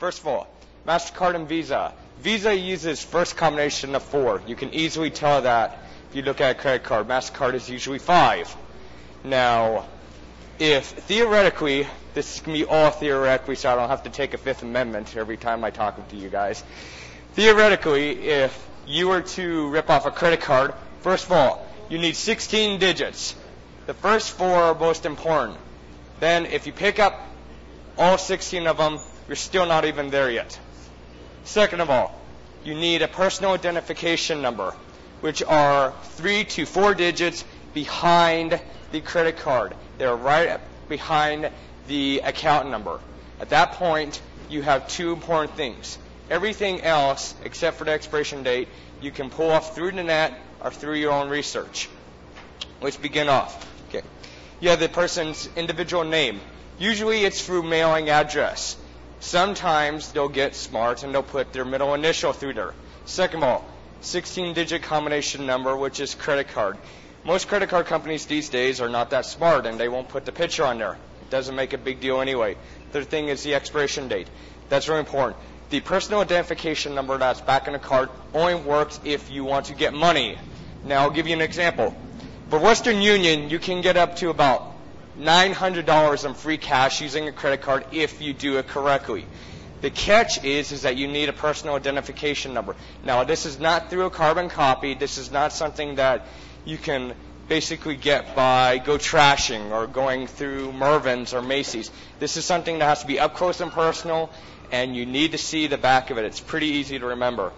First of all, MasterCard and Visa. Visa uses first combination of 4. You can easily tell that if you look at a credit card. MasterCard is usually 5. Now, if theoretically, this is going to be all theoretically, so I don't have to take a Fifth Amendment every time I talk to you guys. Theoretically, if you were to rip off a credit card, first of all, you need 16 digits. The first 4 are most important. Then, if you pick up all 16 of them, you're still not even there yet. Second of all, you need a personal identification number, which are 3 to 4 digits behind the credit card. They're right behind the account number. At that point, you have 2 important things. Everything else, except for the expiration date, you can pull off through the net or through your own research. Let's begin off. Okay. You have the person's individual name. Usually it's through mailing address. Sometimes they'll get smart and they'll put their middle initial through there. Second of all, 16-digit combination number, which is credit card. Most credit card companies these days are not that smart and they won't put the picture on there. It doesn't make a big deal anyway. Third thing is the expiration date. That's really important. The personal identification number that's back in the card only works if you want to get money. Now, I'll give you an example. For Western Union, you can get up to about $900 in free cash using a credit card if you do it correctly. The catch is that you need a personal identification number. Now, this is not through a carbon copy. This is not something that you can basically get by go trashing or going through Mervyn's or Macy's. This is something that has to be up close and personal, and you need to see the back of it. It's pretty easy to remember.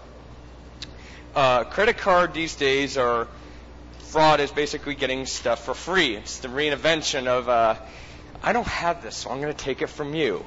Credit card these days are fraud is basically getting stuff for free. It's the reinvention of, I don't have this, so I'm going to take it from you.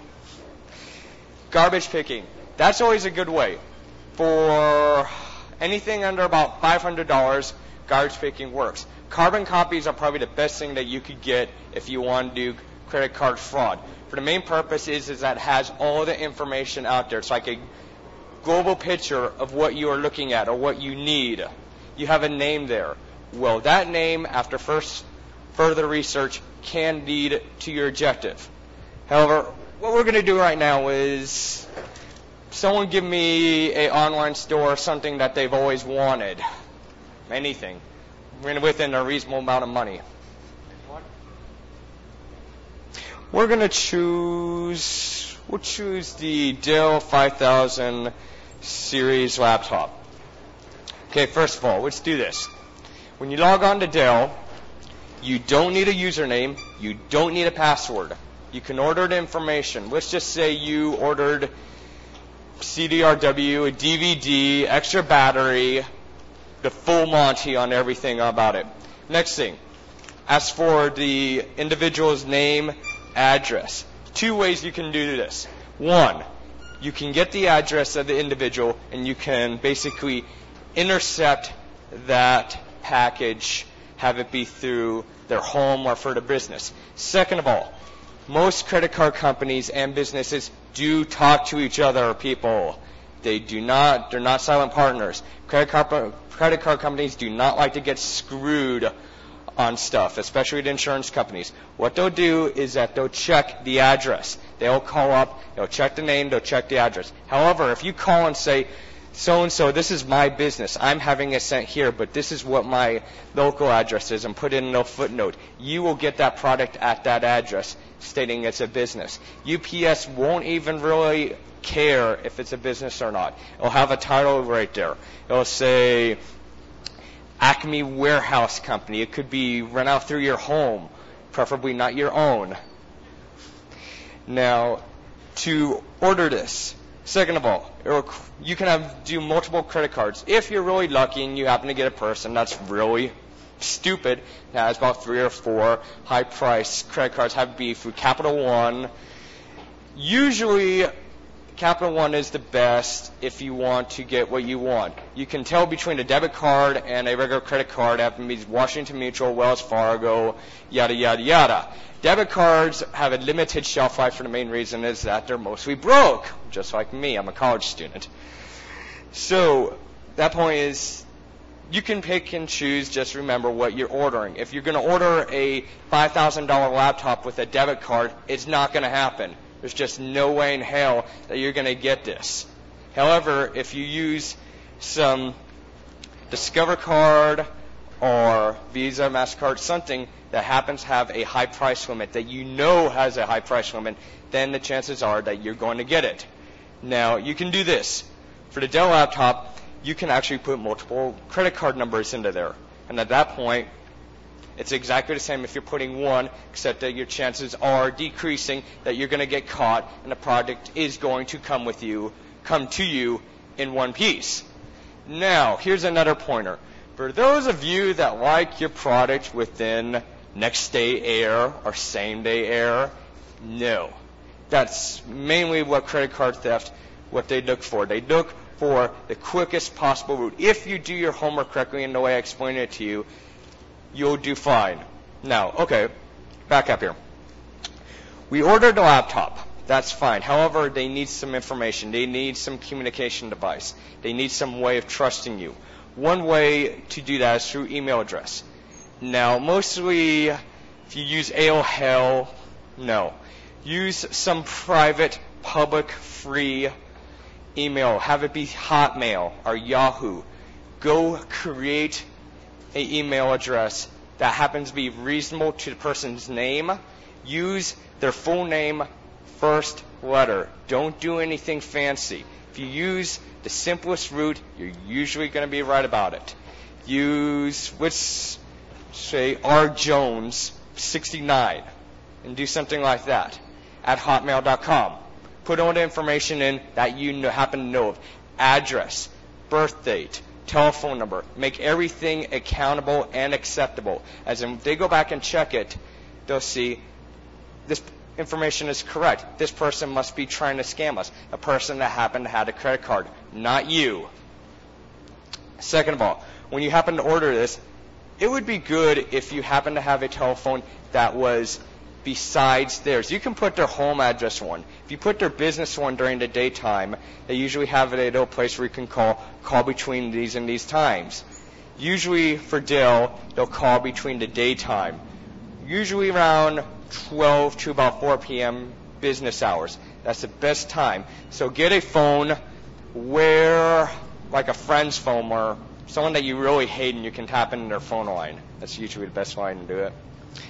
Garbage picking. That's always a good way. For anything under about $500, garbage picking works. Carbon copies are probably the best thing that you could get if you want to do credit card fraud. For the main purpose is that it has all the information out there. It's like a global picture of what you are looking at or what you need. You have a name there. Well, that name, after further research, can lead to your objective. However, what we're going to do right now is someone give me an online store, something that they've always wanted. Anything. Within a reasonable amount of money. We're going to choose the Dell 5000 series laptop. Okay, first of all, let's do this. When you log on to Dell, you don't need a username. You don't need a password. You can order the information. Let's just say you ordered CDRW, a DVD, extra battery, the full Monty on everything about it. Next thing, ask for the individual's name, address. 2 ways you can do this. 1, you can get the address of the individual and you can basically intercept that package, have it be through their home or for the business. Second of all, most credit card companies and businesses do talk to each other, people. They're not silent partners. Credit card companies do not like to get screwed on stuff, especially the insurance companies. What they'll do is that they'll check the address. They'll call up, they'll check the name, they'll check the address. However, if you call and say, so-and-so, this is my business. I'm having it sent here, but this is what my local address is, and put in a footnote. You will get that product at that address, stating it's a business. UPS won't even really care if it's a business or not. It'll have a title right there. It'll say Acme Warehouse Company. It could be run out through your home, preferably not your own. Now, to order this, second of all, you can do multiple credit cards. If you're really lucky and you happen to get a person that's really stupid, that has about 3 or 4 high-priced credit cards, have to be through Capital One. Usually, Capital One is the best if you want to get what you want. You can tell between a debit card and a regular credit card. That means Washington Mutual, Wells Fargo, yada, yada, yada. Debit cards have a limited shelf life for the main reason is that they're mostly broke, just like me. I'm a college student. So that point is you can pick and choose. Just remember what you're ordering. If you're going to order a $5,000 laptop with a debit card, it's not going to happen. There's just no way in hell that you're going to get this. However, if you use some Discover card or Visa, MasterCard, something that happens to have a high price limit, that you know has a high price limit, then the chances are that you're going to get it. Now, you can do this. For the Dell laptop, you can actually put multiple credit card numbers into there. And at that point, it's exactly the same if you're putting one, except that your chances are decreasing that you're going to get caught and the product is going to come to you in one piece. Now, here's another pointer. For those of you that like your product within next day air or same day air, no. That's mainly what credit card theft, what they look for. They look for the quickest possible route. If you do your homework correctly in the way I explained it to you, you'll do fine. Now, okay, back up here. We ordered a laptop. That's fine. However, they need some information. They need some communication device. They need some way of trusting you. One way to do that is through email address. Now, mostly, if you use AOL, no. Use some private, public, free email. Have it be Hotmail or Yahoo. Go create an email address that happens to be reasonable to the person's name. Use their full name, first letter. Don't do anything fancy. If you use the simplest route, you're usually going to be right about it. Use, let's say, rjones69 and do something like that at hotmail.com. Put all the information in that you happen to know of. Address, birth date, telephone number. Make everything accountable and acceptable. As in, if they go back and check it, they'll see this information is correct. This person must be trying to scam us. A person that happened to have a credit card, not you. Second of all, when you happen to order this, it would be good if you happen to have a telephone that was besides theirs. You can put their home address one. If you put their business one during the daytime, they usually have it at a place where you can call between these and these times. Usually for Dell, they'll call between the daytime. Usually around 12 to about 4 p.m. business hours. That's the best time. So get a phone where, like a friend's phone or someone that you really hate and you can tap into their phone line. That's usually the best line to do it.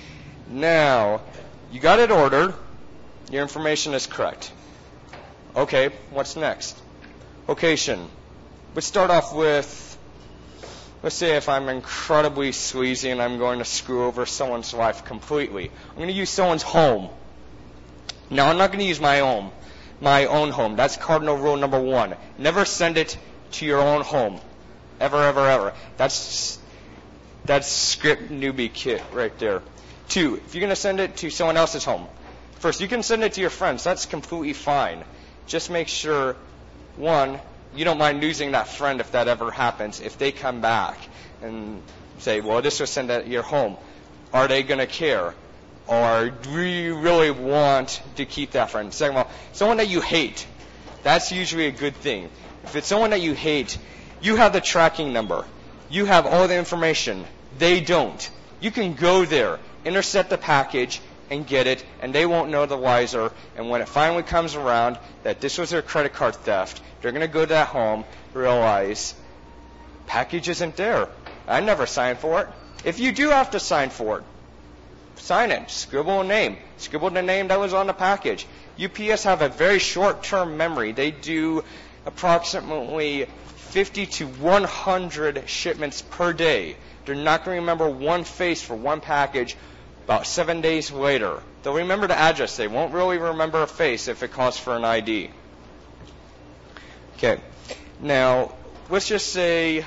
Now, you got it ordered. Your information is correct. Okay, what's next? Location. Let's start off with, let's say if I'm incredibly sleazy and I'm going to screw over someone's life completely. I'm going to use someone's home. Now, I'm not going to use my own home. That's cardinal rule number 1. Never send it to your own home. Ever, ever, ever. That's script newbie kit right there. 2, if you're going to send it to someone else's home, first, you can send it to your friends. That's completely fine. Just make sure, 1, you don't mind losing that friend if that ever happens. If they come back and say, well, this was sent at your home, are they going to care? Or do you really want to keep that friend? Second of all, someone that you hate, that's usually a good thing. If it's someone that you hate, you have the tracking number. You have all the information. They don't. You can go there, intercept the package, and get it, and they won't know the wiser. And when it finally comes around that this was their credit card theft, they're going to go to that home, realize, package isn't there. I never signed for it. If you do have to sign for it, sign it. Scribble a name. Scribble the name that was on the package. UPS have a very short-term memory. They do approximately 50 to 100 shipments per day. They're not going to remember one face for one package about 7 days later. They'll remember the address. They won't really remember a face if it calls for an ID. Okay. Now, let's just say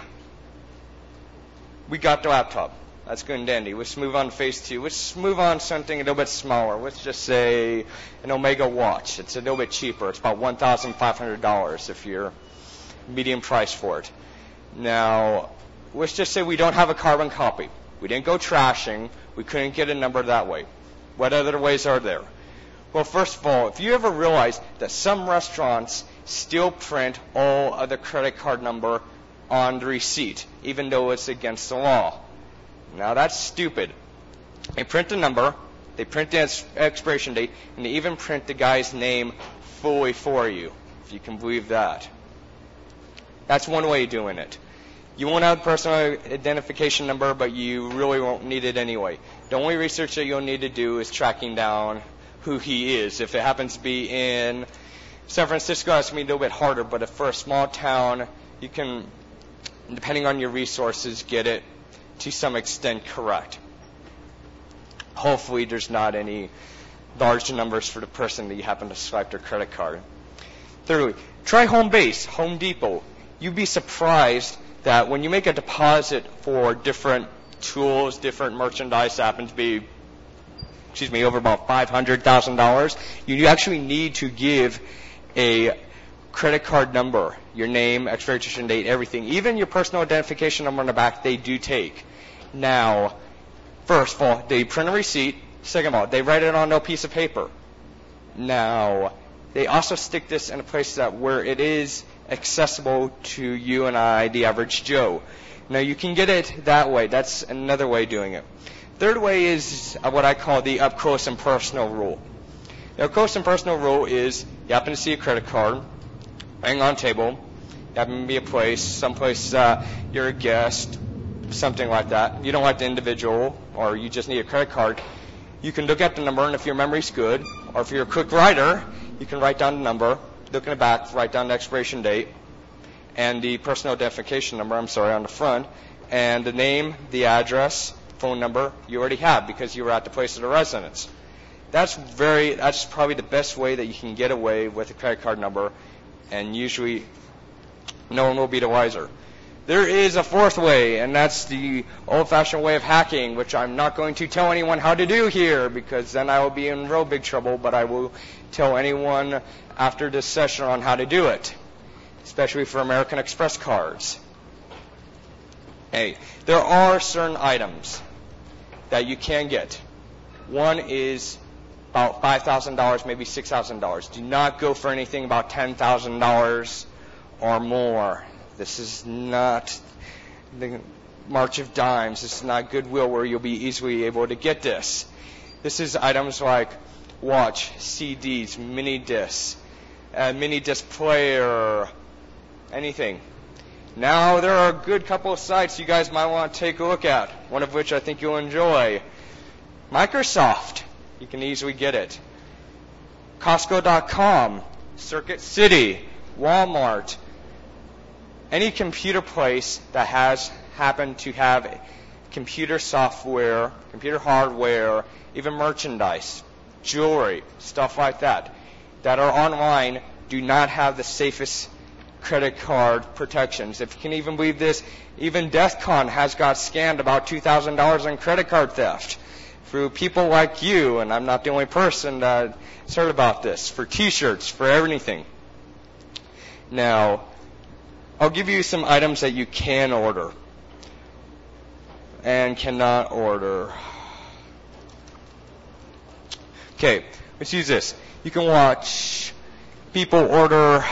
we got the laptop. That's good and dandy. Let's move on to phase 2. Let's move on to something a little bit smaller. Let's just say an Omega watch. It's a little bit cheaper. It's about $1,500 if you're medium price for it. Now, let's just say we don't have a carbon copy. We didn't go trashing. We couldn't get a number that way. What other ways are there? Well, first of all, if you ever realize that some restaurants still print all of the credit card number on the receipt, even though it's against the law. Now, that's stupid. They print the number, They print the expiration date, and they even print the guy's name fully for you, if you can believe that. That's one way of doing it. You won't have a personal identification number, but you really won't need it anyway. The only research that you'll need to do is tracking down who he is. If it happens to be in San Francisco, that's going to be a little bit harder, but if for a small town, you can, depending on your resources, get it to some extent correct. Hopefully there's not any large numbers for the person that you happen to swipe their credit card. Thirdly, try Home Base, Home Depot. You'd be surprised that when you make a deposit for different tools, different merchandise that happen to be, over about $500,000, you actually need to give a credit card number, your name, expiration date, everything. Even your personal identification number on the back, they do take. Now, first of all, they print a receipt. Second of all, they write it on a piece of paper. Now, they also stick this in a place where it is accessible to you and I, the average Joe. Now, you can get it that way. That's another way of doing it. Third way is what I call the up close and personal rule. The up close and personal rule is you happen to see a credit card laying on a table, you happen to be a place, someplace you're a guest, something like that. You don't like the individual, or you just need a credit card. You can look at the number, and if your memory's good, or if you're a quick writer, you can write down the number, look in the back, write down the expiration date, and the personal identification number, on the front, and the name, the address, phone number you already have because you were at the place of the residence. That's probably the best way that you can get away with a credit card number, and usually no one will be the wiser. There is a fourth way, and that's the old-fashioned way of hacking, which I'm not going to tell anyone how to do here because then I will be in real big trouble, but I will tell anyone after this session on how to do it, especially for American Express cards. Hey, there are certain items that you can get. One is about $5,000, maybe $6,000. Do not go for anything about $10,000 or more. This is not the March of Dimes. This is not Goodwill where you'll be easily able to get this. This is items like watch, CDs, mini disc player, anything. Now, there are a good couple of sites you guys might want to take a look at, one of which I think you'll enjoy. Microsoft, you can easily get it. Costco.com, Circuit City, Walmart, any computer place that has happened to have computer software, computer hardware, even merchandise, jewelry, stuff like that are online do not have the safest credit card protections. If you can even believe this, even DEF CON has got scammed about $2,000 in credit card theft through people like you, and I'm not the only person that's heard about this, for T-shirts, for everything. Now, I'll give you some items that you can order and cannot order. Okay, let's use this. You can watch people order.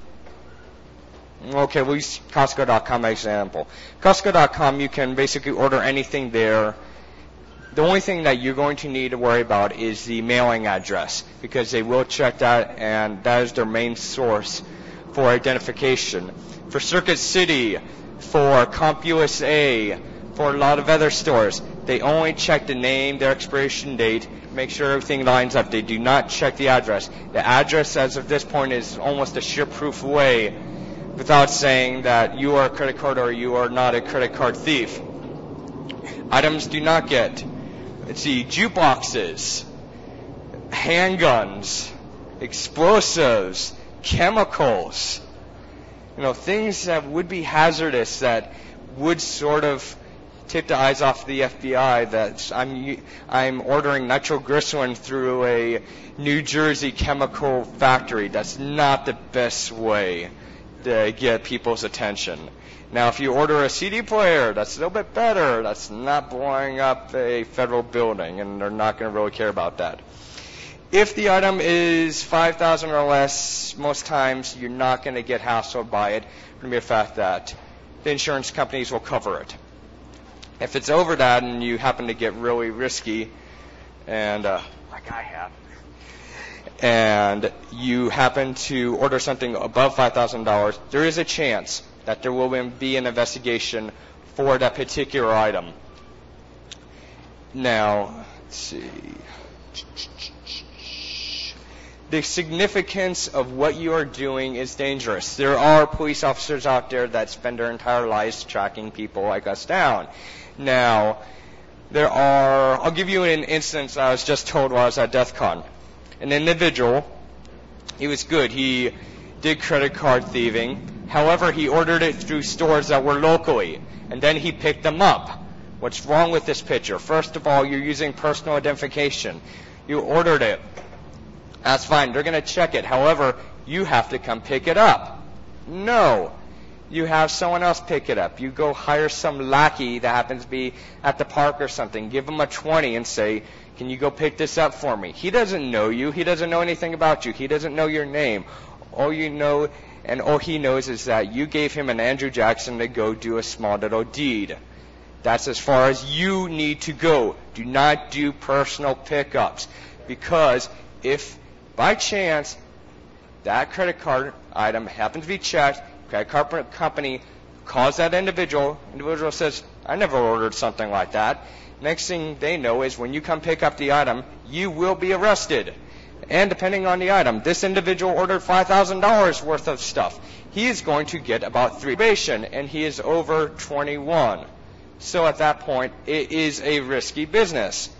Okay, we'll use Costco.com as an example. Costco.com, you can basically order anything there. The only thing that you're going to need to worry about is the mailing address because they will check that, and that is their main source for identification. For Circuit City, for CompUSA, for a lot of other stores, they only check the name, their expiration date, make sure everything lines up. They do not check the address. The address, as of this point, is almost a sheer-proof way without saying that you are a credit card or you are not a credit card thief. Items do not get, let's see, jukeboxes, handguns, explosives, chemicals, things that would be hazardous that would sort of tip the eyes off the FBI that I'm ordering nitroglycerin through a New Jersey chemical factory. That's not the best way to get people's attention. Now, if you order a CD player, that's a little bit better. That's not blowing up a federal building, and they're not going to really care about that. If the item is $5,000 or less, most times you're not going to get hassled by it. It's going to be a fact that the insurance companies will cover it. If it's over that and you happen to get really risky and like I have, and you happen to order something above $5,000, there is a chance that there will be an investigation for that particular item. Now, let's see. The significance of what you are doing is dangerous. There are police officers out there that spend their entire lives tracking people like us down. Now, I'll give you an instance I was just told while I was at DEF CON. An individual, he was good. He did credit card thieving. However, he ordered it through stores that were locally, and then he picked them up. What's wrong with this picture? First of all, you're using personal identification. You ordered it. That's fine. They're going to check it. However, you have to come pick it up. No. You have someone else pick it up. You go hire some lackey that happens to be at the park or something. Give him a 20 and say, can you go pick this up for me? He doesn't know you. He doesn't know anything about you. He doesn't know your name. All you know and all he knows is that you gave him an Andrew Jackson to go do a small little deed. That's as far as you need to go. Do not do personal pickups. Because if by chance that credit card item happens to be checked, credit card company calls that individual says, I never ordered something like that. Next thing they know is when you come pick up the item, you will be arrested. And depending on the item, this individual ordered $5,000 worth of stuff. He is going to get about 3 probation, and he is over 21. So at that point, it is a risky business.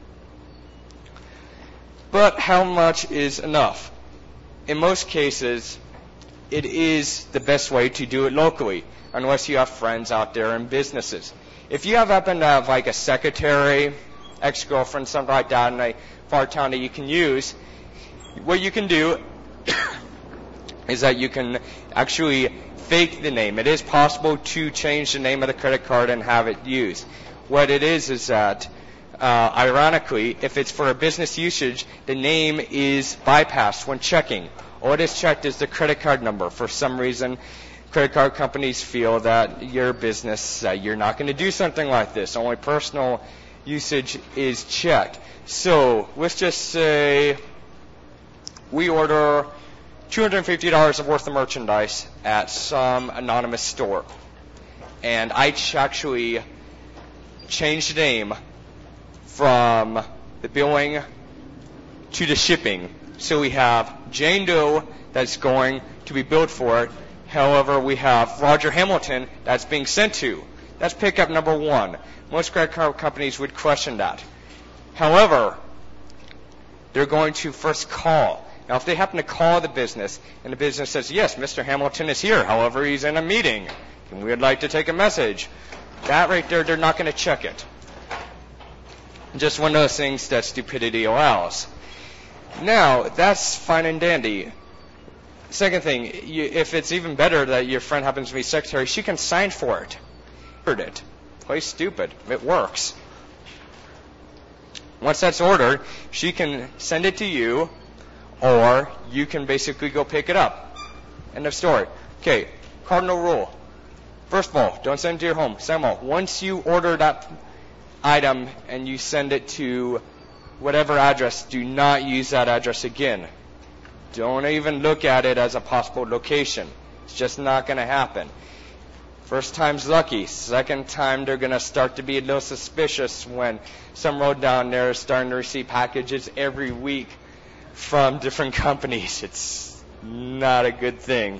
But how much is enough? In most cases, it is the best way to do it locally, unless you have friends out there in businesses. If you happen to have like a secretary, ex-girlfriend, something like that in a far town that you can use, what you can do is that you can actually fake the name. It is possible to change the name of the credit card and have it used. What it is that ironically, if it's for a business usage, the name is bypassed when checking. All it is checked is the credit card number. For some reason, credit card companies feel that your business, you're not going to do something like this. Only personal usage is checked. So let's just say we order $250 worth of merchandise at some anonymous store. And I actually changed the name from the billing to the shipping. So we have Jane Doe that's going to be billed for it. However, we have Roger Hamilton that's being sent to. That's pickup number 1. Most credit card companies would question that. However, they're going to first call. Now, if they happen to call the business, and the business says, yes, Mr. Hamilton is here. However, he's in a meeting, and we would like to take a message. That right there, they're not going to check it. Just one of those things that stupidity allows. Now, that's fine and dandy. Second thing, if it's even better that your friend happens to be secretary, she can sign for it. Play stupid. It works. Once that's ordered, she can send it to you, or you can basically go pick it up. End of story. Okay, cardinal rule. First of all, don't send it to your home. Send them all. Once you order that item and you send it to whatever address, do not use that address again. Don't even look at it as a possible location. It's just not going to happen. First time's lucky. Second time, they're going to start to be a little suspicious when some road down there is starting to receive packages every week from different companies. It's not a good thing.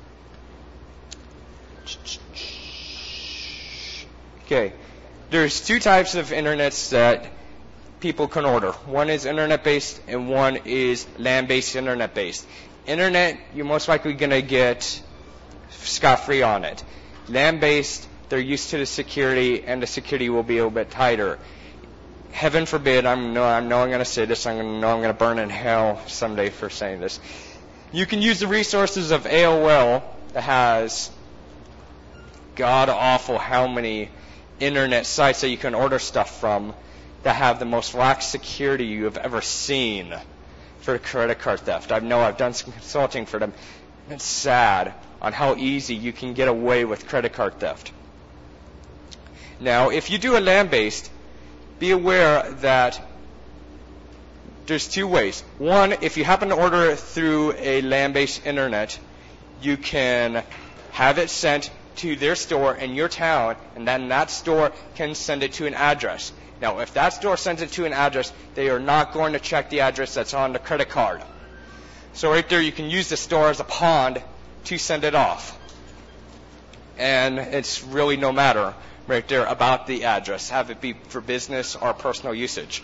Okay. There's 2 types of internets that people can order. One is internet-based and one is land-based internet-based. Internet, you're most likely going to get scot-free on it. Land-based, they're used to the security, and the security will be a little bit tighter. Heaven forbid, I know I'm going to say this, I'm going to burn in hell someday for saying this. You can use the resources of AOL that has god-awful how many internet sites that you can order stuff from that have the most lax security you have ever seen for credit card theft. I've done some consulting for them. It's sad on how easy you can get away with credit card theft. Now, if you do a land-based, be aware that there's two ways. One, if you happen to order it through a land-based internet, you can have it sent to their store in your town, and then that store can send it to an address. Now, if that store sends it to an address, they are not going to check the address that's on the credit card. So right there, you can use the store as a pond to send it off. And it's really no matter right there about the address, have it be for business or personal usage.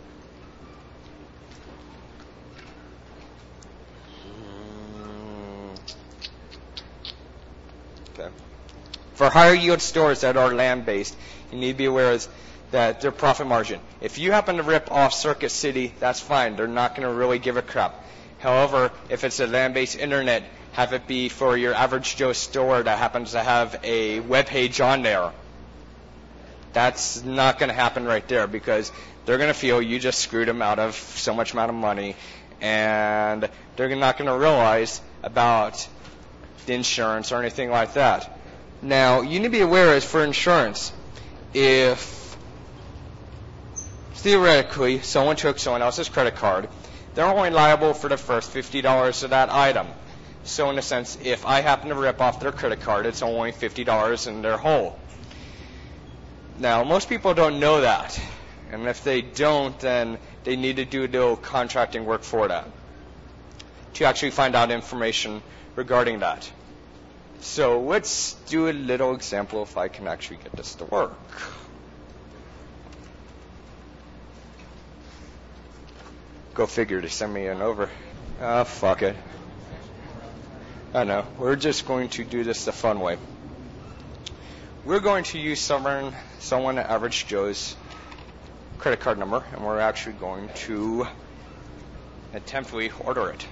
Okay. For higher yield stores that are land-based, you need to be aware that their profit margin. If you happen to rip off Circuit City, that's fine. They're not going to really give a crap. However, if it's a land-based internet, have it be for your average Joe store that happens to have a web page on there. That's not going to happen right there because they're going to feel you just screwed them out of so much amount of money, and they're not going to realize about the insurance or anything like that. Now, you need to be aware is for insurance, if theoretically someone took someone else's credit card, they're only liable for the first $50 of that item. So in a sense, if I happen to rip off their credit card, it's only $50 in their hole. Now, most people don't know that. And if they don't, then they need to do a little contracting work for that to actually find out information regarding that. So let's do a little example if I can actually get this to work. Go figure to send me an over. Fuck it. I know. We're just going to do this the fun way. We're going to use someone average Joe's credit card number, and we're actually going to attemptfully order it.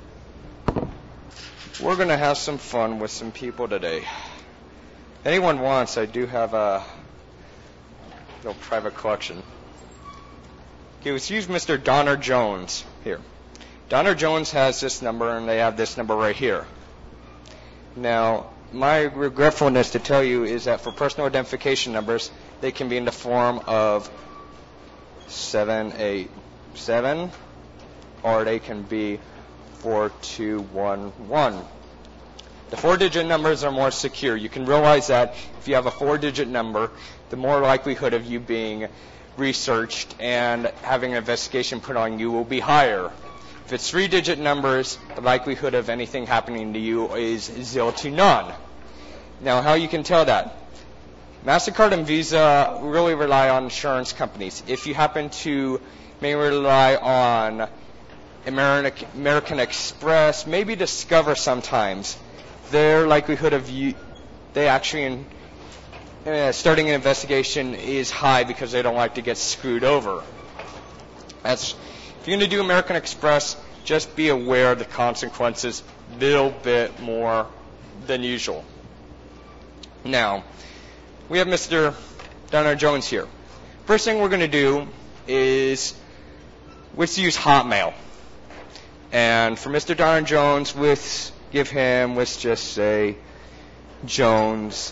We're going to have some fun with some people today. Anyone wants, I do have a little private collection. Okay, let's use Mr. Donner Jones here. Donner Jones has this number, and they have this number right here. Now, my regretfulness to tell you is that for personal identification numbers, they can be in the form of 787, or they can be 4211. The 4-digit numbers are more secure. You can realize that if you have a 4-digit number, the more likelihood of you being researched and having an investigation put on you will be higher. If it's 3-digit numbers, the likelihood of anything happening to you is 0 to none. Now, how you can tell that? MasterCard and Visa really rely on insurance companies. If you happen to mainly rely on American Express, maybe Discover sometimes, their likelihood of you, they actually starting an investigation is high because they don't like to get screwed over. If you're going to do American Express, just be aware of the consequences a little bit more than usual. Now, we have Mr. Donner Jones here. First thing we're going to do is let's use Hotmail. And for Mr. Donner Jones, let's just say Jones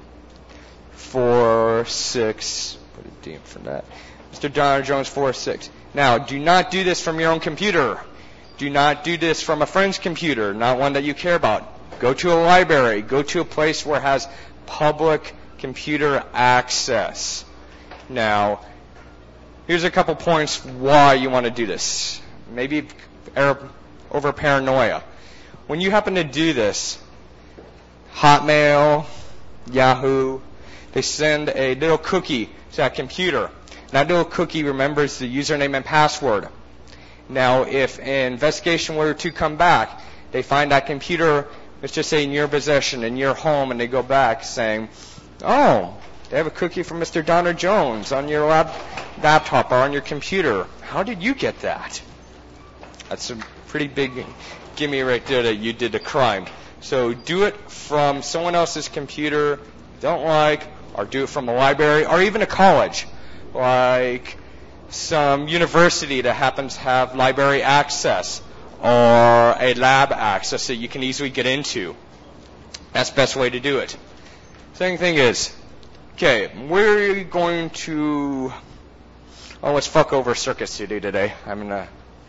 46. Put a D for that. Mr. Donner Jones 46. Now, do not do this from your own computer. Do not do this from a friend's computer, not one that you care about. Go to a library. Go to a place where it has public computer access. Now, here's a couple points why you want to do this. Maybe over paranoia. When you happen to do this, Hotmail, Yahoo, they send a little cookie to that computer. That little cookie remembers the username and password. Now, if an investigation were to come back, they find that computer, let's just say in your possession, in your home, and they go back saying, oh, they have a cookie from Mr. Donner Jones on your laptop or on your computer. How did you get that? That's a pretty big gimme right there that you did a crime. So do it from someone else's computer you don't like, or do it from a library, or even a college, like some university that happens to have library access or a lab access that you can easily get into. That's the best way to do it. Second thing is, okay, we're going to, let's fuck over Circuit City today. I'm going to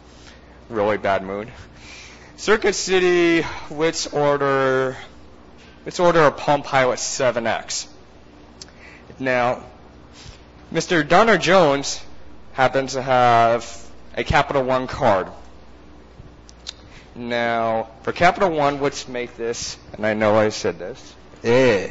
really bad mood. Circuit City, let's order a Palm Pilot 7X. Now, Mr. Donner Jones happens to have a Capital One card. Now, for Capital One, let's make this, and I know I said this.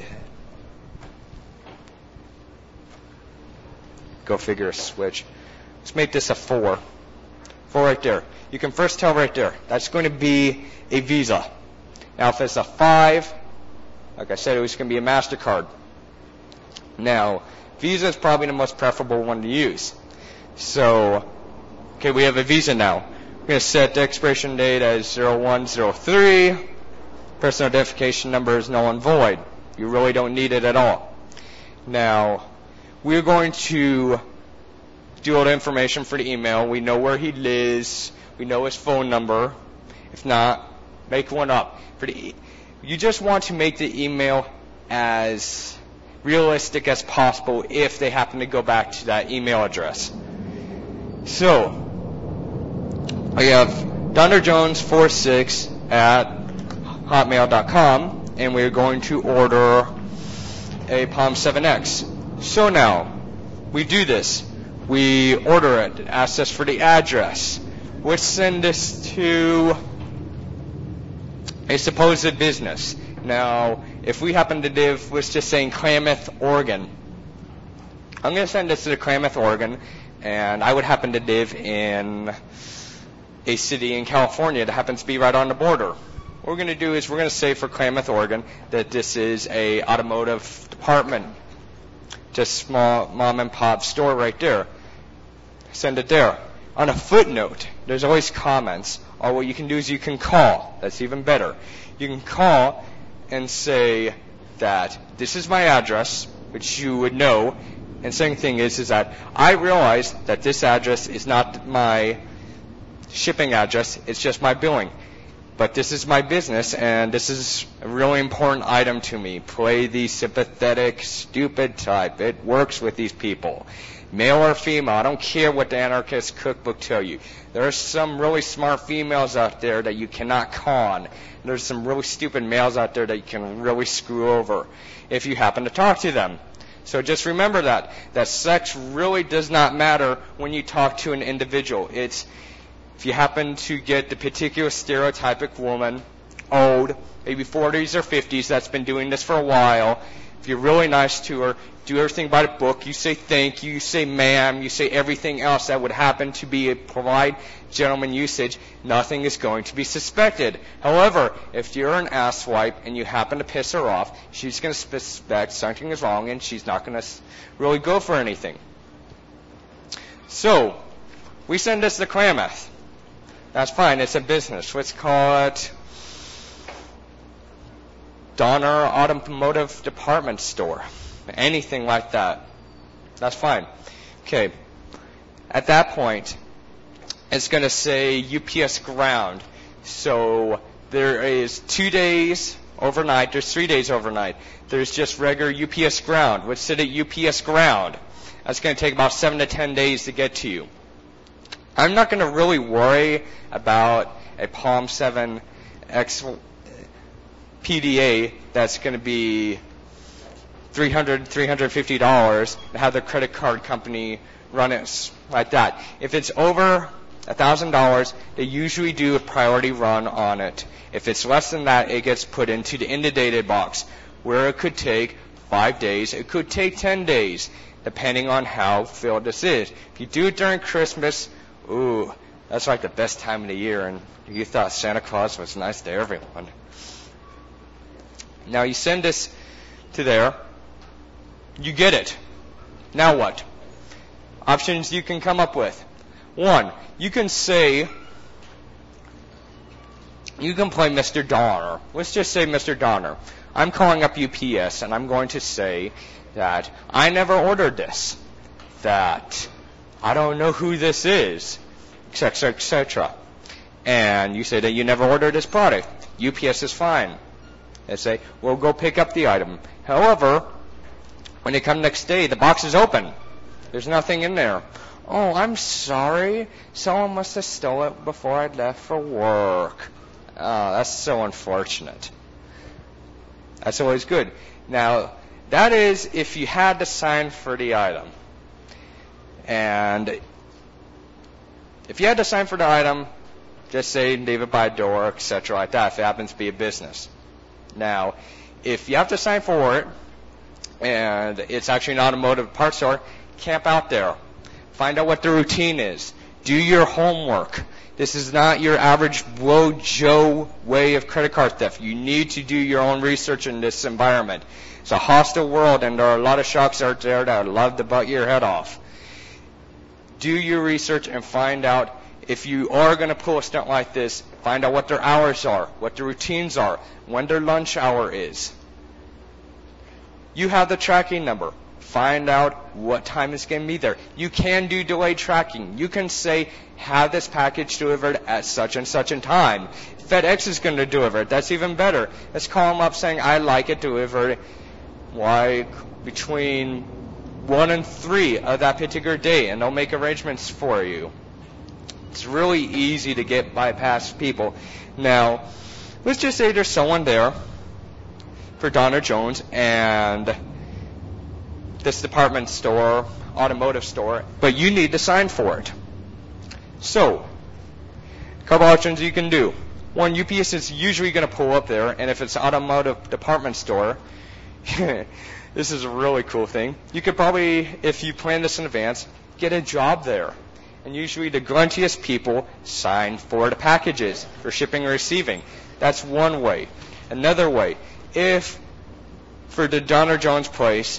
Go figure a switch. Let's make this a 4. 4 right there. You can first tell right there. That's going to be a Visa. Now, if it's a 5, like I said, it was going to be a MasterCard. Now, Visa is probably the most preferable one to use. So, okay, we have a Visa now. We're going to set the expiration date as 0103. Personal identification number is null and void. You really don't need it at all. Now, we're going to do all the information for the email. We know where he lives. We know his phone number. If not, make one up. You just want to make the email as realistic as possible if they happen to go back to that email address. So, I have DonnerJones46@hotmail.com, and we're going to order a Palm 7X. So now, we do this. We order it. It asks us for the address. Let's send this to a supposed business. Now, if we happen to live, let's just say in Klamath, Oregon. I'm going to send this to Klamath, Oregon, and I would happen to live in a city in California that happens to be right on the border. What we're going to do is we're going to say for Klamath, Oregon, that this is a automotive department. Just small mom and pop store right there. Send it there. On a footnote, there's always comments. Or what you can do is you can call. That's even better. You can call and say that this is my address, which you would know. And second thing is that I realize that this address is not my shipping address. It's just my billing. But this is my business, and this is a really important item to me. Play the sympathetic, stupid type. It works with these people. Male or female, I don't care what the Anarchist Cookbook tell you. There are some really smart females out there that you cannot con. There's some really stupid males out there that you can really screw over if you happen to talk to them. So just remember that sex really does not matter when you talk to an individual. It's if you happen to get the particular stereotypic woman, old, maybe 40s or 50s, that's been doing this for a while, if you're really nice to her, do everything by the book, you say thank you, you say ma'am, you say everything else that would happen to be a polite gentleman usage, nothing is going to be suspected. However, if you're an asswipe and you happen to piss her off, she's going to suspect something is wrong and she's not going to really go for anything. So, we send this to Klamath. That's fine, it's a business. Let's call it Donner Automotive Department Store. Anything like that. That's fine. Okay. At that point, it's going to say UPS ground. So there is 2 days overnight. There's 3 days overnight. There's just regular UPS ground. Let's sit at UPS ground. That's going to take about 7 to 10 days to get to you. I'm not going to really worry about a Palm 7X PDA that's going to be $300, $350 and have the credit card company run it like that. If it's over $1,000, they usually do a priority run on it. If it's less than that, it gets put into the inundated box, where it could take 5 days. It could take 10 days, depending on how filled this is. If you do it during Christmas, ooh, that's like the best time of the year, and you thought Santa Claus was nice to everyone. Now you send this to there. You get it. Now what? Options you can come up with. 1, you can say, you can play Mr. Donner. Let's just say Mr. Donner. I'm calling up UPS, and I'm going to say that I never ordered this, that I don't know who this is, etc., etc. And you say that you never ordered this product. UPS is fine. They say, well, go pick up the item. However, when they come next day, the box is open. There's nothing in there. Oh, I'm sorry. Someone must have stole it before I left for work. Oh, that's so unfortunate. That's always good. Now, that is if you had to sign for the item. And if you had to sign for the item, just say leave it by a door, etc. like that, if it happens to be a business. Now, if you have to sign for it, and it's actually an automotive parts store, camp out there. Find out what the routine is. Do your homework. This is not your average Blow Joe way of credit card theft. You need to do your own research in this environment. It's a hostile world, and there are a lot of sharks out there that would love to butt your head off. Do your research and find out if you are going to pull a stunt like this, find out what their hours are, what their routines are, when their lunch hour is. You have the tracking number. Find out what time it's going to be there. You can do delayed tracking. You can say, have this package delivered at such and such a time. FedEx is going to deliver it. That's even better. Let's call them up saying, I'd like it delivered between 1 and 3 of that particular day, and they'll make arrangements for you. It's really easy to get bypass people. Now, let's just say there's someone there for Donner Jones and this department store, automotive store, but you need to sign for it. So, a couple options you can do. One, UPS is usually going to pull up there, and if it's automotive department store, this is a really cool thing. You could probably, if you plan this in advance, get a job there. And usually the gruntiest people sign for the packages for shipping and receiving. That's one way. Another way, if for the Donner Jones place,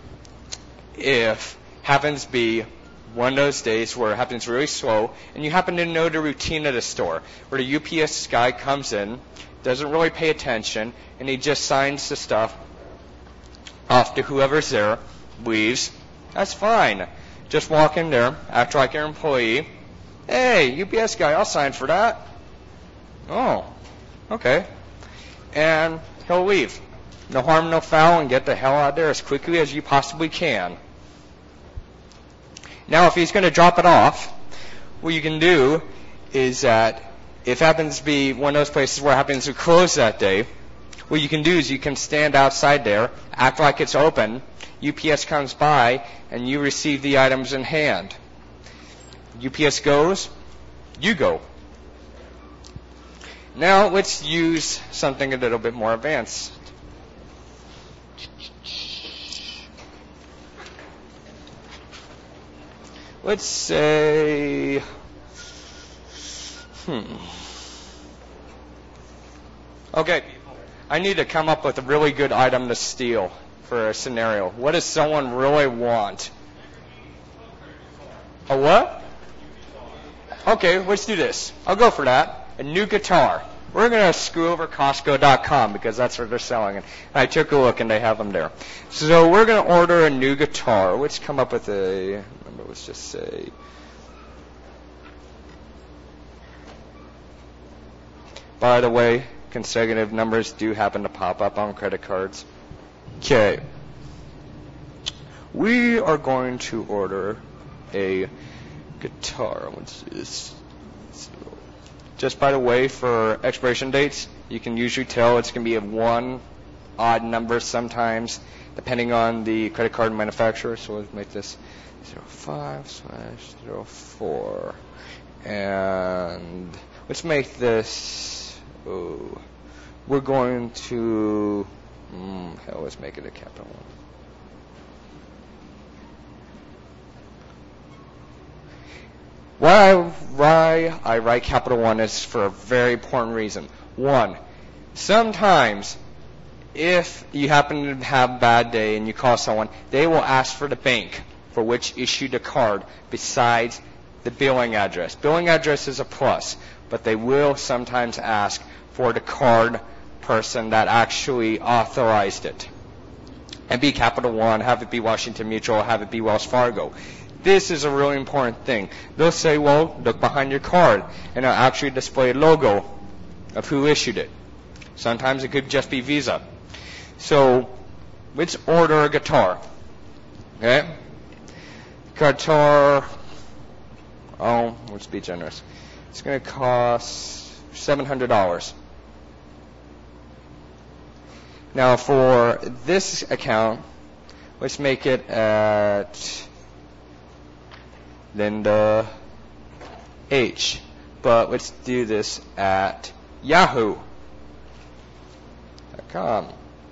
if happens to be one of those days where it happens really slow, and you happen to know the routine of the store, where the UPS guy comes in, doesn't really pay attention, and he just signs the stuff off to whoever's there, leaves, that's fine. Just walk in there, act like your employee. Hey, UPS guy, I'll sign for that. Oh, okay. And he'll leave. No harm, no foul, and get the hell out of there as quickly as you possibly can. Now, if he's going to drop it off, what you can do is that if it happens to be one of those places where it happens to close that day, what you can do is you can stand outside there, act like it's open, UPS comes by, and you receive the items in hand. UPS goes, you go. Now, let's use something a little bit more advanced. Let's say, okay, I need to come up with a really good item to steal for a scenario. What does someone really want? A what? Okay, let's do this. I'll go for that. A new guitar. We're going to screw over Costco.com because that's where they're selling it. I took a look and they have them there. So we're going to order a new guitar. Let's come up with a, let's just say, by the way, consecutive numbers do happen to pop up on credit cards. Okay. We are going to order a guitar. What's this? Just by the way, for expiration dates, you can usually tell it's going to be a one odd number sometimes, depending on the credit card manufacturer. So let's make this 05/04. And let's make this, we're going to, let's make it a capital one. Why I write capital one is for a very important reason. One, sometimes if you happen to have a bad day and you call someone, they will ask for the bank for which issued the card besides the billing address. Billing address is a plus, but they will sometimes ask for the card person that actually authorized it. And be Capital One, have it be Washington Mutual, have it be Wells Fargo. This is a really important thing. They'll say, well, look behind your card, and it'll actually display a logo of who issued it. Sometimes it could just be Visa. So let's order a guitar. Okay? Guitar, Oh, let's be generous. It's going to cost $700. Now for this account, let's make it at Linda H. But let's do this at Yahoo.com.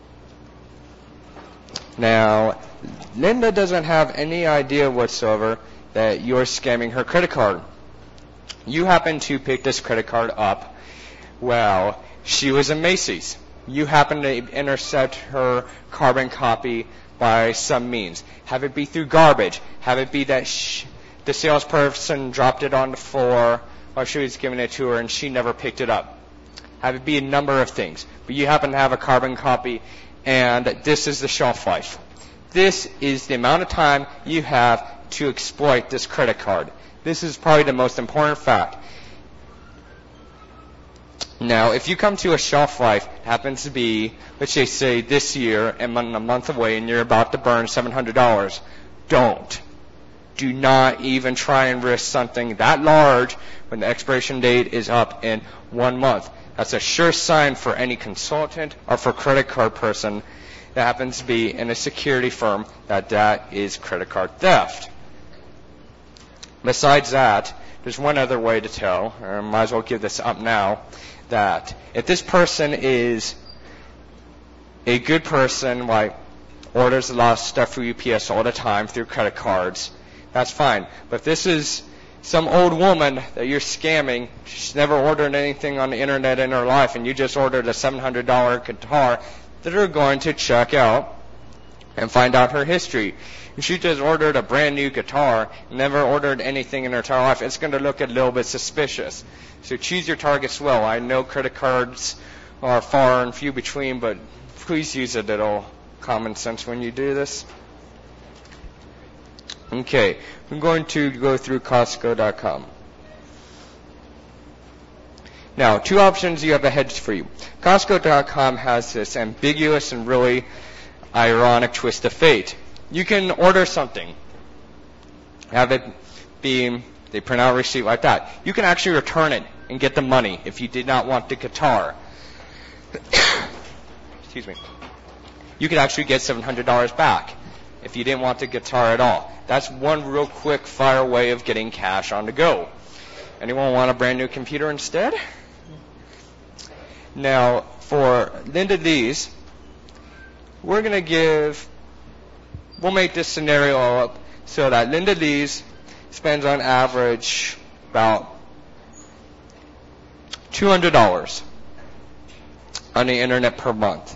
Now, Linda doesn't have any idea whatsoever that you're scamming her credit card. You happen to pick this credit card up while she was in Macy's. You happen to intercept her carbon copy by some means. Have it be through garbage. Have it be that the salesperson dropped it on the floor while she was giving it to her and she never picked it up. Have it be a number of things. But you happen to have a carbon copy, and this is the shelf life. This is the amount of time you have to exploit this credit card. This is probably the most important fact. Now, if you come to a shelf life, it happens to be, let's just say this year and a month away, and you're about to burn $700, don't. Do not even try and risk something that large when the expiration date is up in 1 month. That's a sure sign for any consultant or for credit card person that happens to be in a security firm that is credit card theft. Besides that, there's one other way to tell, or I might as well give this up now, that if this person is a good person, like orders a lot of stuff through UPS all the time through credit cards, that's fine. But if this is some old woman that you're scamming, she's never ordered anything on the internet in her life, and you just ordered a $700 guitar, they're going to check out and find out her history. If she just ordered a brand new guitar, never ordered anything in her entire life, it's going to look a little bit suspicious. So choose your targets well. I know credit cards are far and few between, but please use a little common sense when you do this. Okay, I'm going to go through Costco.com. Now, two options you have ahead for you. Costco.com has this ambiguous and really ironic twist of fate. You can order something, have it be, they print out a receipt like that. You can actually return it and get the money if you did not want the guitar. Excuse me. You could actually get $700 back if you didn't want the guitar at all. That's one real quick fire way of getting cash on the go. Anyone want a brand new computer instead? Now, for Linda D's, we'll make this scenario up so that Linda D's spends on average about $200 on the internet per month.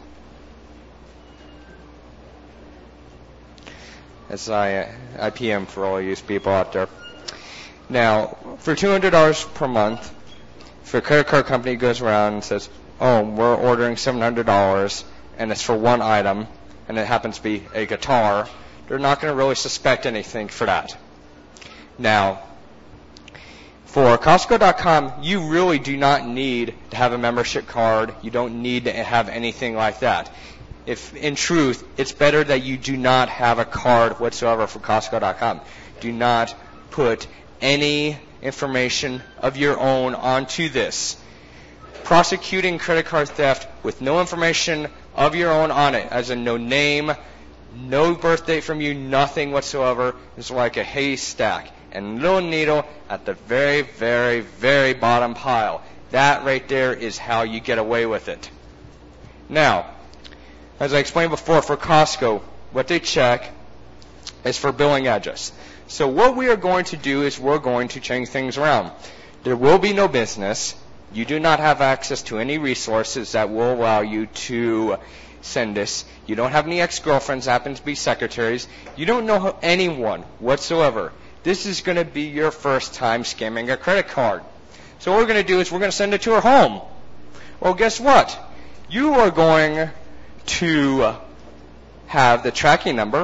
That's IPM for all you people out there. Now, for $200 per month, if a credit card company goes around and says, oh, we're ordering $700, and it's for one item, and it happens to be a guitar, they're not going to really suspect anything for that. Now, for Costco.com, you really do not need to have a membership card. You don't need to have anything like that. If, in truth, it's better that you do not have a card whatsoever for Costco.com. Do not put any information of your own onto this. Prosecuting credit card theft with no information of your own on it, as in no name, no birth date from you, nothing whatsoever, is like a haystack and little needle at the very, very, very bottom pile. That right there is how you get away with it. Now, as I explained before, for Costco, what they check is for billing address. So what we are going to do is we're going to change things around. There will be no business. You do not have access to any resources that will allow you to send this. You don't have any ex-girlfriends, happen to be secretaries. You don't know anyone whatsoever. This is going to be your first time scamming a credit card. So what we're going to do is we're going to send it to her home. Well, guess what? You are going to have the tracking number.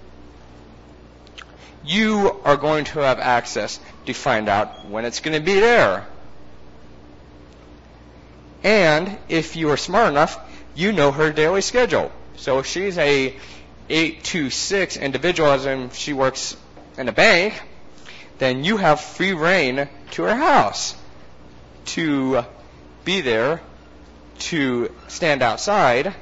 You are going to have access to find out when it's going to be there. And if you are smart enough, you know her daily schedule. So if she's a 8 to 6 individual, as in she works in a bank, then you have free reign to her house to be there, to stand outside.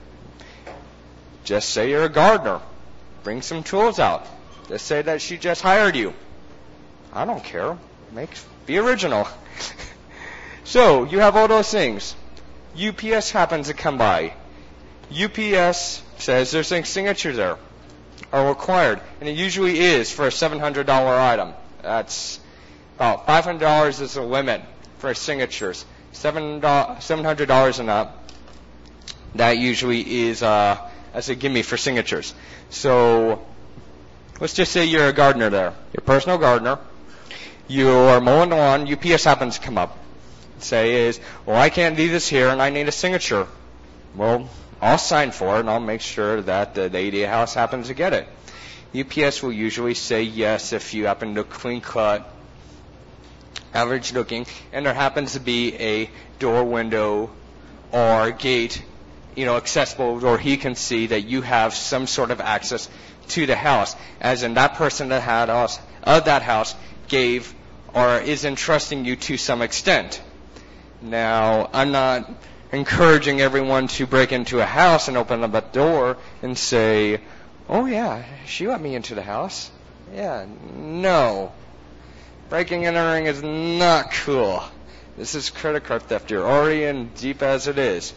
Just say you're a gardener. Bring some tools out. Just say that she just hired you. I don't care. Be original. So, you have all those things. UPS happens to come by. UPS says there's a signature there, are required, and it usually is for a $700 item. That's about $500 is the limit for signatures. $700 and up, that usually is as a gimme for signatures. So, let's just say you're a gardener there. You're a personal gardener. You're mowing the lawn. UPS happens to come up. Say is, well, I can't do this here and I need a signature. Well, I'll sign for it and I'll make sure that the ADA house happens to get it. UPS will usually say yes if you happen to clean cut, average looking, and there happens to be a door, window, or gate, accessible, or he can see that you have some sort of access to the house, as in that person that had us of that house gave or is entrusting you to some extent. Now, I'm not encouraging everyone to break into a house and open up a door and say, oh yeah, she let me into the house. Yeah, no. Breaking and entering is not cool. This is credit card theft. You're already in deep as it is.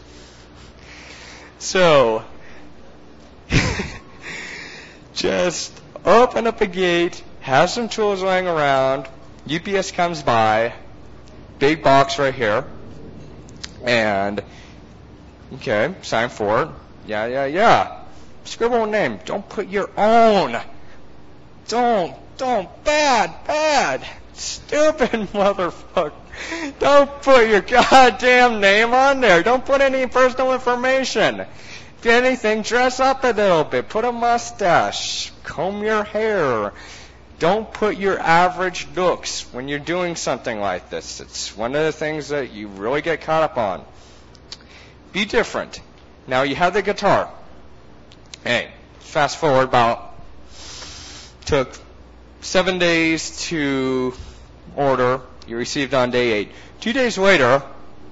So, just open up a gate, have some tools laying around, UPS comes by, big box right here, and, okay, sign for it. Yeah. Scribble a name. Don't put your own. Don't. Bad. Stupid motherfucker. Don't put your goddamn name on there. Don't put any personal information. If anything, dress up a little bit. Put a mustache. Comb your hair. Don't put your average looks when you're doing something like this. It's one of the things that you really get caught up on. Be different. Now you have the guitar. Hey, fast forward took 7 days to order. You received on day 8. 2 days later,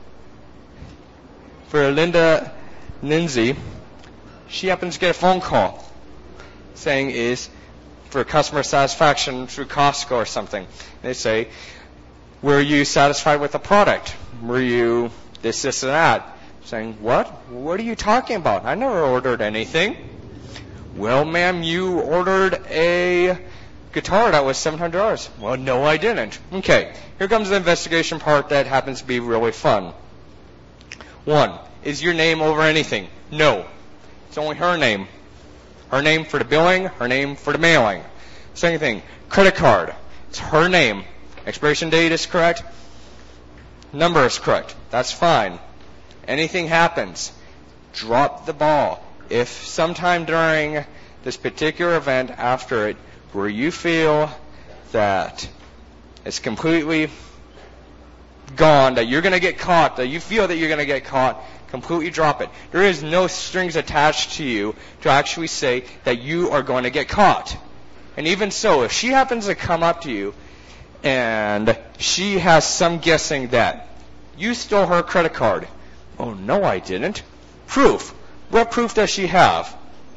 for Linda Lindsay, she happens to get a phone call saying is for customer satisfaction through Costco or something. They say, were you satisfied with the product? Were you this, and that? Saying, what? What are you talking about? I never ordered anything. Well, ma'am, you ordered a guitar that was $700. Well, no, I didn't. Okay, here comes the investigation part that happens to be really fun. 1, is your name over anything? No. It's only her name. Her name for the billing, her name for the mailing. Second thing, credit card. It's her name. Expiration date is correct. Number is correct. That's fine. Anything happens, drop the ball. If sometime during this particular event after it, where you feel that it's completely gone, that you're going to get caught, that you feel that you're going to get caught, completely drop it. There is no strings attached to you to actually say that you are going to get caught. And even so, if she happens to come up to you and she has some guessing that you stole her credit card, oh, no, I didn't. Proof. What proof does she have?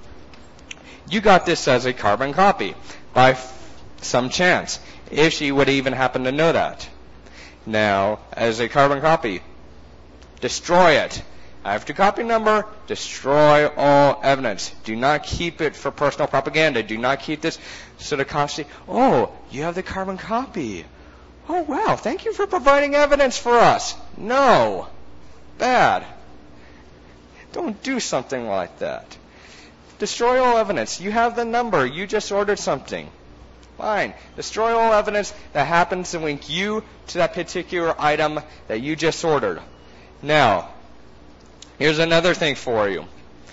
You got this as a carbon copy by some chance, if she would even happen to know that. Now, as a carbon copy, destroy it. I have the copy number. Destroy all evidence. Do not keep it for personal propaganda. Do not keep this so the cops say, oh, you have the carbon copy. Oh, wow, thank you for providing evidence for us. No. Bad. Don't do something like that. Destroy all evidence. You have the number. You just ordered something. Fine. Destroy all evidence that happens to link you to that particular item that you just ordered. Now, here's another thing for you.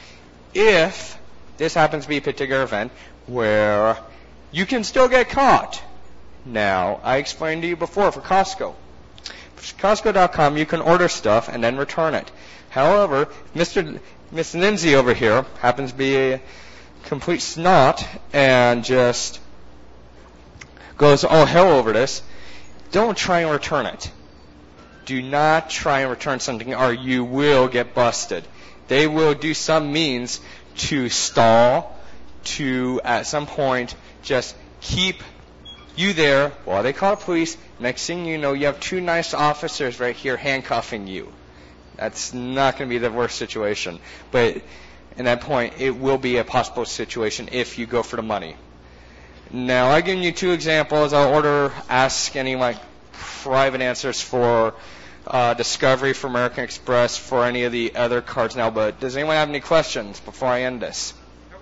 If this happens to be a particular event where you can still get caught. Now, I explained to you before for Costco. For Costco.com, you can order stuff and then return it. However, Miss Lindsay over here happens to be a complete snot and just goes all hell over this, don't try and return it. Do not try and return something or you will get busted. They will do some means to stall, to at some point just keep you there while they call the police. Next thing you know, you have two nice officers right here handcuffing you. That's not going to be the worst situation. But at that point, it will be a possible situation if you go for the money. Now, I've given you two examples. I'll ask any private answers for Discovery, for American Express, for any of the other cards now. But does anyone have any questions before I end this?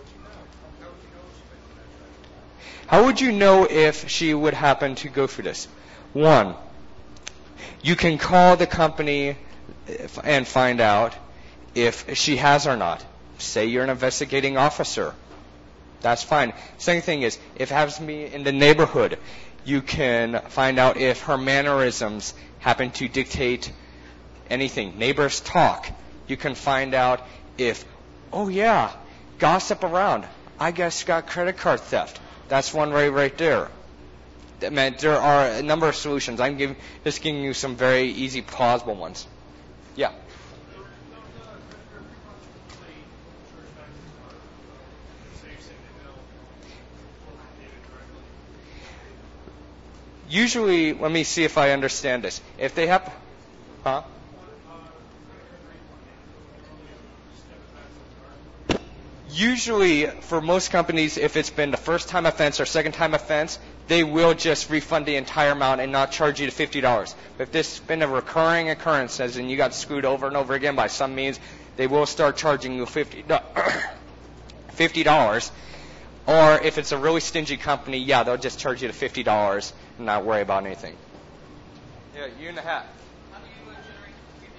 How would you know if she would happen to go through this? One, you can call the company and find out if she has or not. Say you're an investigating officer. That's fine. Second thing is, if it happens to be in the neighborhood, you can find out if her mannerisms happen to dictate anything. Neighbors talk. You can find out if, oh yeah, gossip around. I guess got credit card theft. That's one way right there. Man, there are a number of solutions. I'm just giving you some very easy, plausible ones. Yeah. Usually, let me see if I understand this. If they have, Usually, for most companies, if it's been the first time offense or second time offense, they will just refund the entire amount and not charge you the $50. But if this has been a recurring occurrence, as in you got screwed over and over again by some means, they will start charging you $50. Or if it's a really stingy company, yeah, they'll just charge you the $50 and not worry about anything. Yeah, year and a half. How do you generate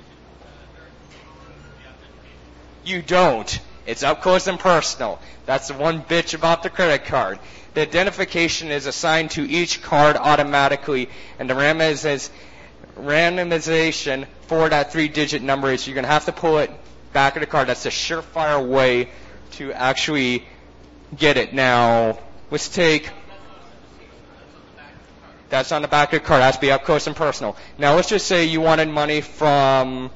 You don't. It's up close and personal. That's the one bitch about the credit card. The identification is assigned to each card automatically, and the randomization for that 3-digit number is you're going to have to pull it back of the card. That's a surefire way to actually get it. Now, let's take... That's on the back of the card. It has to be up close and personal. Now, let's just say you wanted money from...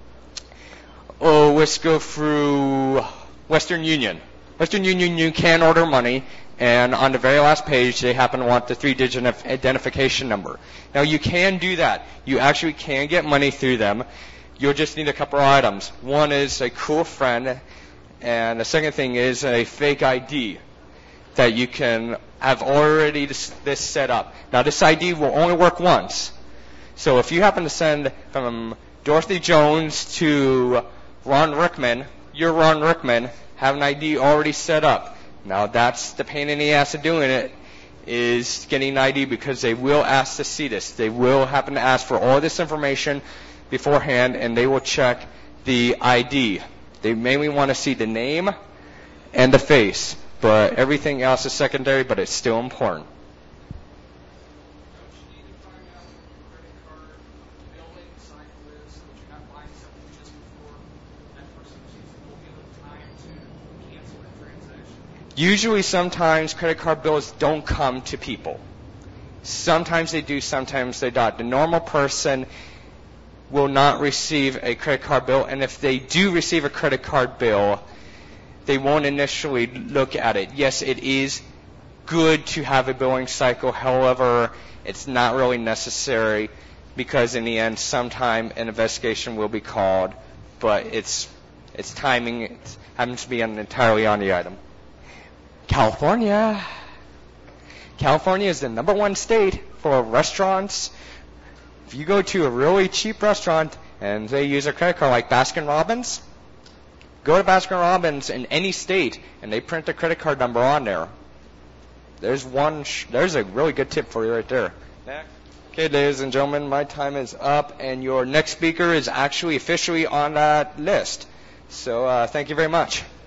let's go through Western Union. Western Union, you can order money, and on the very last page, they happen to want the 3-digit identification number. Now, you can do that. You actually can get money through them. You'll just need a couple of items. One is a cool friend, and the second thing is a fake ID that you can have already this set up. Now, this ID will only work once. So if you happen to send from Dorothy Jones to Ron Rickman, you're Ron Rickman, have an ID already set up. Now, that's the pain in the ass of doing it, is getting an ID, because they will ask to see this. They will happen to ask for all this information beforehand, and they will check the ID. They mainly want to see the name and the face, but everything else is secondary, but it's still important. Usually, sometimes credit card bills don't come to people. Sometimes they do, sometimes they don't. The normal person will not receive a credit card bill, and if they do receive a credit card bill, they won't initially look at it. Yes, it is good to have a billing cycle. However, it's not really necessary, because in the end, sometime an investigation will be called, but it's timing. It happens to be entirely on the item. California is the #1 state for restaurants. If you go to a really cheap restaurant and they use a credit card like Baskin-Robbins, go to Baskin-Robbins in any state and they print a credit card number on there. There's a really good tip for you right there. Okay, ladies and gentlemen, my time is up, and your next speaker is actually officially on that list. So thank you very much.